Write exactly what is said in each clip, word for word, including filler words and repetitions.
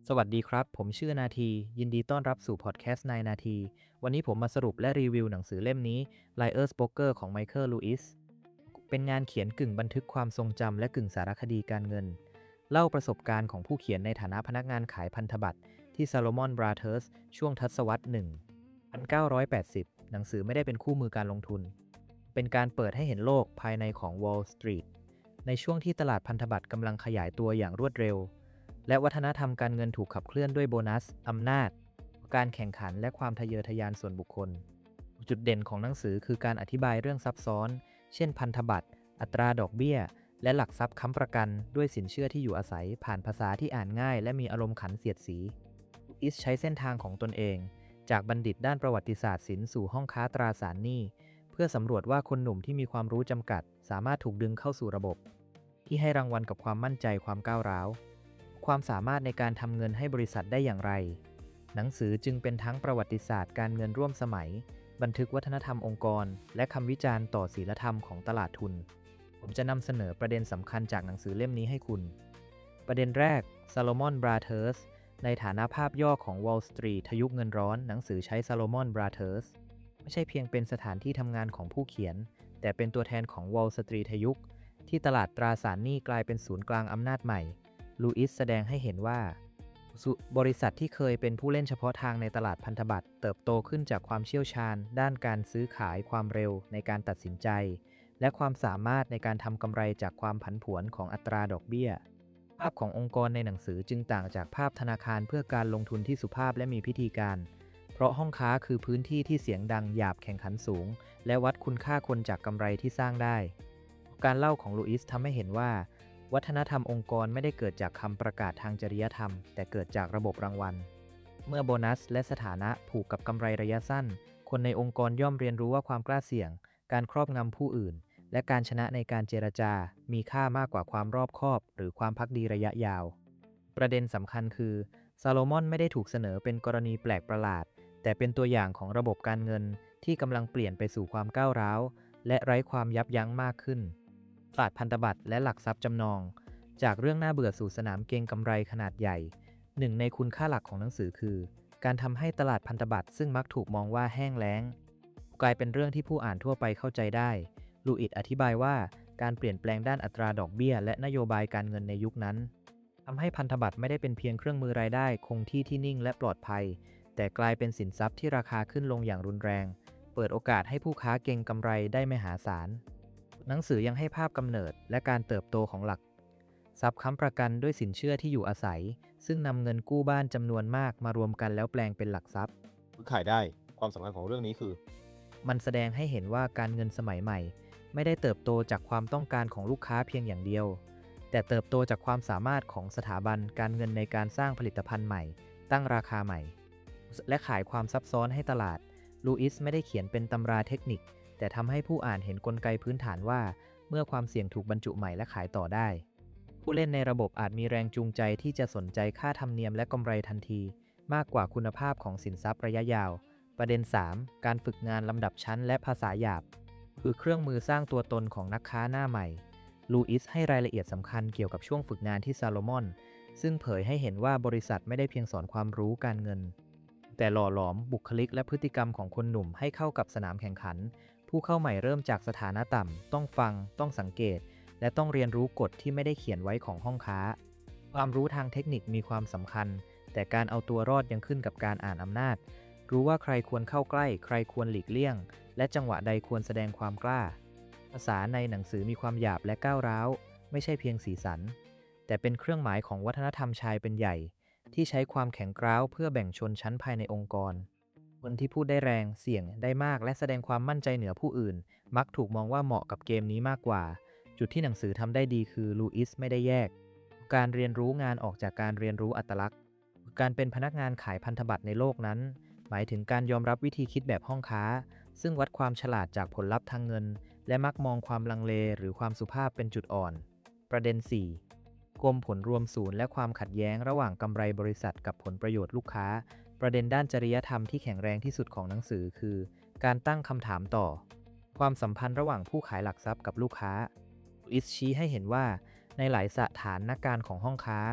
สวัสดีครับ ผมชื่อนาที ยินดีต้อนรับสู่พอดแคสต์นายนาที วันนี้ผมมาสรุปและรีวิวหนังสือเล่มนี้ Liar's Poker ของไมเคิล ลูอิส เป็นงานเขียนกึ่งบันทึกความทรงจำและกึ่งสารคดีการเงิน เล่าประสบการณ์ของผู้เขียนในฐานะพนักงานขายพันธบัตรที่ Salomon Brothers ช่วงทศวรรษหนึ่งพันเก้าร้อยแปดสิบ หนังสือไม่ได้เป็นคู่มือการลงทุน เป็นการเปิดให้เห็นโลกภายในของ Wall Street ในช่วงที่ตลาดพันธบัตรกำลังขยายตัวอย่างรวดเร็วและวัฒนธรรมการเงินถูกขับเคลื่อนด้วยโบนัส อำนาจ การแข่งขันและความทะเยอทะยานส่วนบุคคล จุดเด่นของหนังสือคือการอธิบายเรื่องซับซ้อน เช่นพันธบัตร อัตราดอกเบี้ย และหลักทรัพย์ค้ำประกันด้วยสินเชื่อที่อยู่อาศัยผ่านภาษาที่อ่านง่ายและมีอารมณ์ขันเสียดสีอิสใช้เส้นทางของตนเองจากบัณฑิตด้านประวัติศาสตร์ศิลป์สู่ห้องค้าตราสารหนี้เพื่อสำรวจว่าคนหนุ่มที่มีความรู้จำกัดสามารถถูกดึงเข้าสู่ระบบที่ให้รางวัลกับความมั่นใจความก้าวร้าวความสามารถในการทำเงินให้บริษัทได้อย่างไรหนังสือจึงเป็นทั้งประวัติศาสตร์การเงินร่วมสมัยบันทึกวัฒนธรรมองค์กรและคำวิจารณ์ต่อศีลธรรมของตลาดทุนผมจะนำเสนอประเด็นสำคัญจากหนังสือเล่มนี้ให้คุณประเด็นแรก Salomon Brothers ในฐานะภาพย่อของ Wall Street ทยุคเงินร้อนหนังสือใช้ Salomon Brothers ไม่ใช่เพียงเป็นสถานที่ทำงานของผู้เขียนแต่เป็นตัวแทนของ Wall Street ทยุคที่ตลาดตราสารหนี้กลายเป็นศูนย์กลางอำนาจใหม่ลูอิสแสดงให้เห็นว่าบริษัทที่เคยเป็นผู้เล่นเฉพาะทางในตลาดพันธบัตรเติบโตขึ้นจากความเชี่ยวชาญด้านการซื้อขายความเร็วในการตัดสินใจและความสามารถในการทำกำไรจากความผันผวนของอัตราดอกเบี้ยภาพขององค์กรในหนังสือจึงต่างจากภาพธนาคารเพื่อการลงทุนที่สุภาพและมีพิธีการเพราะห้องค้าคือพื้นที่ที่เสียงดังหยาบแข่งขันสูงและวัดคุณค่าคนจากกำไรที่สร้างได้การเล่าของลูอิสทำให้เห็นว่าวัฒนธรรมองค์กรไม่ได้เกิดจากคำประกาศทางจริยธรรมแต่เกิดจากระบบรางวัลเมื่อโบนัสและสถานะผูกกับกำไรระยะสั้นคนในองค์กรย่อมเรียนรู้ว่าความกล้าเสี่ยงการครอบงำผู้อื่นและการชนะในการเจรจามีค่ามากกว่าความรอบคอบหรือความภักดีระยะยาวประเด็นสำคัญคือซาโลมอนไม่ได้ถูกเสนอเป็นกรณีแปลกประหลาดแต่เป็นตัวอย่างของระบบการเงินที่กำลังเปลี่ยนไปสู่ความก้าวร้าวและไร้ความยับยั้งมากขึ้นตลาดพันธบัตรและหลักทรัพย์จำนองจากเรื่องน่าเบื่อสู่สนามเก็งกำไรขนาดใหญ่หนึ่งในคุณค่าหลักของหนังสือคือการทำให้ตลาดพันธบัตรซึ่งมักถูกมองว่าแห้งแล้งกลายเป็นเรื่องที่ผู้อ่านทั่วไปเข้าใจได้ลูอิสอธิบายว่าการเปลี่ยนแปลงด้านอัตราดอกเบี้ยและนโยบายการเงินในยุคนั้นทำให้พันธบัตรไม่ได้เป็นเพียงเครื่องมือรายได้คงที่ที่นิ่งและปลอดภัยแต่กลายเป็นสินทรัพย์ที่ราคาขึ้นลงอย่างรุนแรงเปิดโอกาสให้ผู้ค้าเก็งกำไรได้มหาศาลหนังสือยังให้ภาพกำเนิดและการเติบโตของหลักทรัพย์ค้ำประกันด้วยสินเชื่อที่อยู่อาศัยซึ่งนำเงินกู้บ้านจำนวนมากมารวมกันแล้วแปลงเป็นหลักทรัพย์ขายได้ความสำคัญของเรื่องนี้คือมันแสดงให้เห็นว่าการเงินสมัยใหม่ไม่ได้เติบโตจากความต้องการของลูกค้าเพียงอย่างเดียวแต่เติบโตจากความสามารถของสถาบันการเงินในการสร้างผลิตภัณฑ์ใหม่ตั้งราคาใหม่และขายความซับซ้อนให้ตลาดลูอิสไม่ได้เขียนเป็นตำราเทคนิคแต่ทำให้ผู้อ่านเห็นกลไกพื้นฐานว่าเมื่อความเสี่ยงถูกบรรจุใหม่และขายต่อได้ผู้เล่นในระบบอาจมีแรงจูงใจที่จะสนใจค่าธรรมเนียมและกำไรทันทีมากกว่าคุณภาพของสินทรัพย์ระยะยาวประเด็น สาม การฝึกงานลำดับชั้นและภาษาหยาบคือเครื่องมือสร้างตัวตนของนักค้าหน้าใหม่ลูอิสให้รายละเอียดสำคัญเกี่ยวกับช่วงฝึกงานที่ซาโลมอนซึ่งเผยให้เห็นว่าบริษัทไม่ได้เพียงสอนความรู้การเงินแต่หล่อหลอมบุคลิกและพฤติกรรมของคนหนุ่มให้เข้ากับสนามแข่งขันผู้เข้าใหม่เริ่มจากสถานะต่ำต้องฟังต้องสังเกตและต้องเรียนรู้กฎที่ไม่ได้เขียนไว้ของห้องค้าความรู้ทางเทคนิคมีความสำคัญแต่การเอาตัวรอดยังขึ้นกับการอ่านอำนาจรู้ว่าใครควรเข้าใกล้ใครควรหลีกเลี่ยงและจังหวะใดควรแสดงความกล้าภาษาในหนังสือมีความหยาบและก้าวร้าวไม่ใช่เพียงสีสันแต่เป็นเครื่องหมายของวัฒนธรรมชายเป็นใหญ่ที่ใช้ความแข็งกร้าวเพื่อแบ่งชนชั้นภายในองค์กรคนที่พูดได้แรงเสี่ยงได้มากและแสดงความมั่นใจเหนือผู้อื่นมักถูกมองว่าเหมาะกับเกมนี้มากกว่าจุดที่หนังสือทำได้ดีคือลูอิสไม่ได้แยกการเรียนรู้งานออกจากการเรียนรู้อัตลักษณ์การเป็นพนักงานขายพันธบัตรในโลกนั้นหมายถึงการยอมรับวิธีคิดแบบห้องค้าซึ่งวัดความฉลาดจากผลลัพธ์ทางเงินและมักมองความลังเลหรือความสุภาพเป็นจุดอ่อนประเด็น สี่ กลมผลรวมศูนย์และความขัดแย้งระหว่างกำไรบริษัทกับผลประโยชน์ลูกค้าประเด็นด้านจริยธรรมที่แข็งแรงที่สุดของหนังสือคือการตั้งคำถามต่อความสัมพันธ์ระหว่างผู้ขายหลักทรัพย์กับลูกค้าอิสชี้ให้เห็นว่าในหลายสถานการณ์ของห้องค้า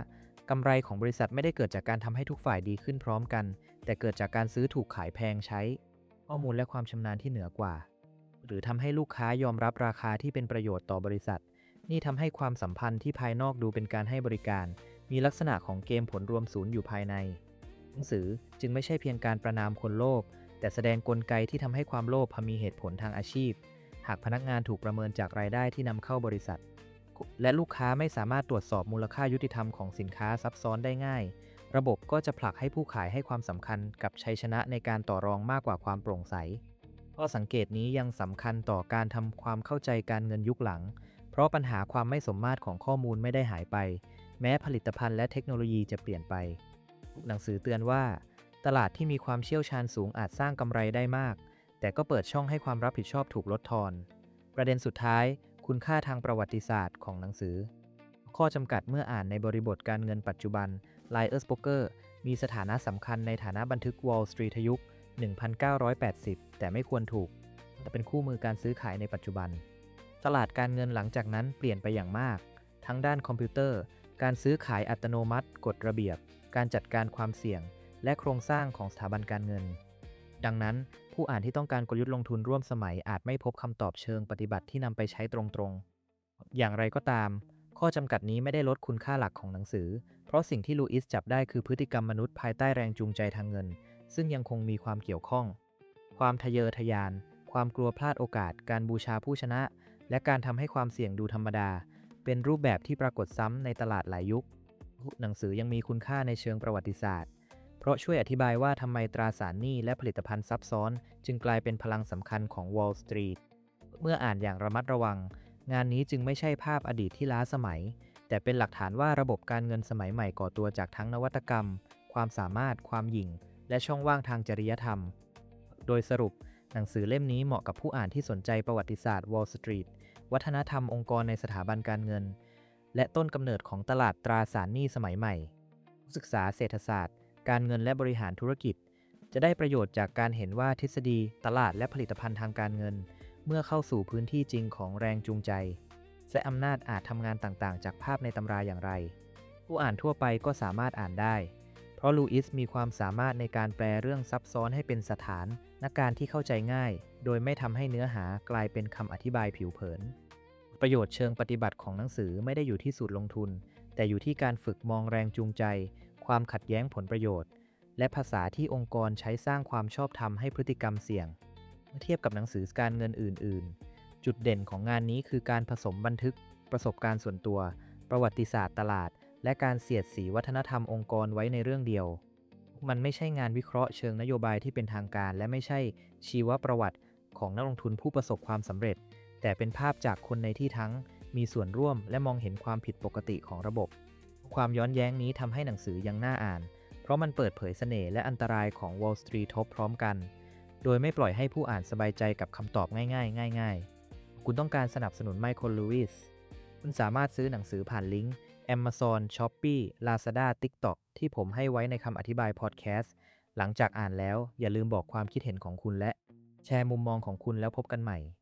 กำไรของบริษัทไม่ได้เกิดจากการทำให้ทุกฝ่ายดีขึ้นพร้อมกันแต่เกิดจากการซื้อถูกขายแพงใช้ข้อมูลและความชำนาญที่เหนือกว่าหรือทำให้ลูกค้ายอมรับราคาที่เป็นประโยชน์ต่อบริษัทนี่ทำให้ความสัมพันธ์ที่ภายนอกดูเป็นการให้บริการมีลักษณะของเกมผลรวมศูนย์อยู่ภายในหนังสือจึงไม่ใช่เพียงการประณามคนโลภแต่แสดงกลไกที่ทำให้ความโลภมีเหตุผลทางอาชีพหากพนักงานถูกประเมินจากรายได้ที่นำเข้าบริษัทและลูกค้าไม่สามารถตรวจสอบมูลค่ายุติธรรมของสินค้าซับซ้อนได้ง่ายระบบก็จะผลักให้ผู้ขายให้ความสำคัญกับชัยชนะในการต่อรองมากกว่าความโปร่งใสข้อสังเกตนี้ยังสำคัญต่อการทำความเข้าใจการเงินยุคหลังเพราะปัญหาความไม่สมมาตรของข้อมูลไม่ได้หายไปแม้ผลิตภัณฑ์และเทคโนโลยีจะเปลี่ยนไปหนังสือเตือนว่าตลาดที่มีความเชี่ยวชาญสูงอาจสร้างกำไรได้มากแต่ก็เปิดช่องให้ความรับผิดชอบถูกลดทอนประเด็นสุดท้ายคุณค่าทางประวัติศาสตร์ของหนังสือข้อจำกัดเมื่ออ่านในบริบทการเงินปัจจุบัน Liar's Poker มีสถานะสำคัญในฐานะบันทึก Wall Street ยุค หนึ่งพันเก้าร้อยแปดสิบ แต่ไม่ควรถูกแต่เป็นคู่มือการซื้อขายในปัจจุบันตลาดการเงินหลังจากนั้นเปลี่ยนไปอย่างมากทั้งด้านคอมพิวเตอร์การซื้อขายอัตโนมัติกฎระเบียบการจัดการความเสี่ยงและโครงสร้างของสถาบันการเงินดังนั้นผู้อ่านที่ต้องการกลยุทธ์ลงทุนร่วมสมัยอาจไม่พบคำตอบเชิงปฏิบัติที่นำไปใช้ตรงๆอย่างไรก็ตามข้อจำกัดนี้ไม่ได้ลดคุณค่าหลักของหนังสือเพราะสิ่งที่ลูอิสจับได้คือพฤติกรรมมนุษย์ภายใต้แรงจูงใจทางเงินซึ่งยังคงมีความเกี่ยวข้องความทะเยอทะยานความกลัวพลาดโอกาสการบูชาผู้ชนะและการทำให้ความเสี่ยงดูธรรมดาเป็นรูปแบบที่ปรากฏซ้ำในตลาดหลายยุคหนังสือยังมีคุณค่าในเชิงประวัติศาสตร์เพราะช่วยอธิบายว่าทำไมตราสารหนี้และผลิตภัณฑ์ซับซ้อนจึงกลายเป็นพลังสำคัญของ Wall Street เมื่ออ่านอย่างระมัดระวังงานนี้จึงไม่ใช่ภาพอดีตที่ล้าสมัยแต่เป็นหลักฐานว่าระบบการเงินสมัยใหม่ก่อตัวจากทั้งนวัตกรรมความสามารถความหยิ่งและช่องว่างทางจริยธรรมโดยสรุปหนังสือเล่มนี้เหมาะกับผู้อ่านที่สนใจประวัติศาสตร์ Wall Street วัฒนธรรมองค์กรในสถาบันการเงินและต้นกำเนิดของตลาดตราสารหนี้สมัยใหม่ศึกษาเศรษฐศาสตร์การเงินและบริหารธุรกิจจะได้ประโยชน์จากการเห็นว่าทฤษฎีตลาดและผลิตภัณฑ์ทางการเงินเมื่อเข้าสู่พื้นที่จริงของแรงจูงใจและอำนาจอาจทำงานต่างๆจากภาพในตำราอย่างไรผู้อ่านทั่วไปก็สามารถอ่านได้เพราะลูอิสมีความสามารถในการแปลเรื่องซับซ้อนให้เป็นสถานนักการที่เข้าใจง่ายโดยไม่ทำให้เนื้อหากลายเป็นคำอธิบายผิวเผินประโยชน์เชิงปฏิบัติของหนังสือไม่ได้อยู่ที่สูตรลงทุนแต่อยู่ที่การฝึกมองแรงจูงใจความขัดแย้งผลประโยชน์และภาษาที่องค์กรใช้สร้างความชอบธรรมให้พฤติกรรมเสี่ยงเมื่อเทียบกับหนังสือการเงินอื่นๆจุดเด่นของงานนี้คือการผสมบันทึกประสบการณ์ส่วนตัวประวัติศาสตร์ตลาดและการเสียดสีวัฒนธรรมองค์กรไว้ในเรื่องเดียวมันไม่ใช่งานวิเคราะห์เชิงนโยบายที่เป็นทางการและไม่ใช่ชีวประวัติของนักลงทุนผู้ประสบความสำเร็จแต่เป็นภาพจากคนในที่ทั้งมีส่วนร่วมและมองเห็นความผิดปกติของระบบความย้อนแย้งนี้ทำให้หนังสือยังน่าอ่านเพราะมันเปิดเผยเสน่ห์และอันตรายของ Wall Street ทบพร้อมกันโดยไม่ปล่อยให้ผู้อ่านสบายใจกับคำตอบง่ายๆง่ายๆคุณต้องการสนับสนุนไมเคิล ลูอิสคุณสามารถซื้อหนังสือผ่านลิงก์ Amazon Shopee Lazada TikTok ที่ผมให้ไว้ในคำอธิบายพอดแคสต์หลังจากอ่านแล้วอย่าลืมบอกความคิดเห็นของคุณและแชร์มุมมองของคุณแล้วพบกันใหม่